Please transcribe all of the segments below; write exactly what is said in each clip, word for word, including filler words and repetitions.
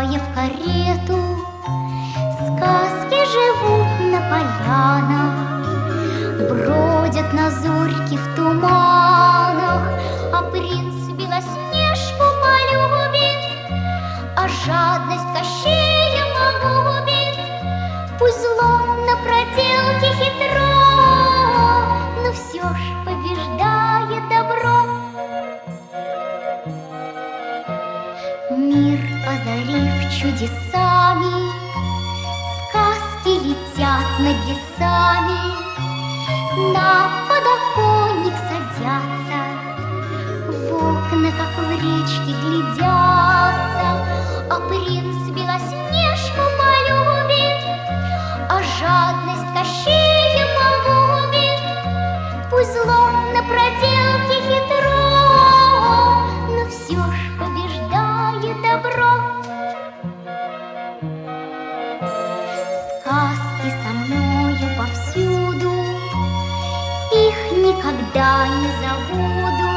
садясь в карету, сказки живут на полянах, бродят на зорьки в туманах, а принц Белоснежку полюбит, а жадность Кощея погубит. Пусть зло на проделке хитро, но все ж побеждает добро. Мир озарив чудесами, сказки летят над лесами, на подоконник садятся, в окна, как в речке, глядятся, а принц Белоснежку полюбит, а жадность Кощея погубит. Пусть зло на проделке хитро, но все ж побеждает добро. Сказки со мною повсюду, их никогда не забуду.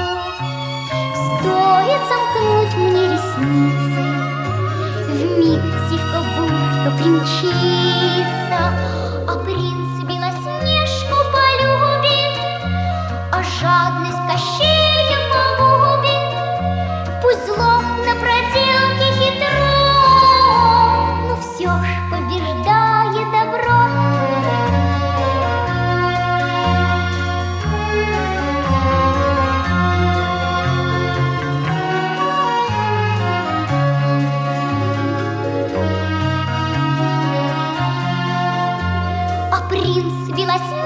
Стоит сомкнуть мне ресницы, вмиг сивка-бурка примчится, а принц Белоснежку полюбит, а жадность Кощея погубит. Пусть зло на проделке хитро, но все ж побеждает добро. Принц Белоснежку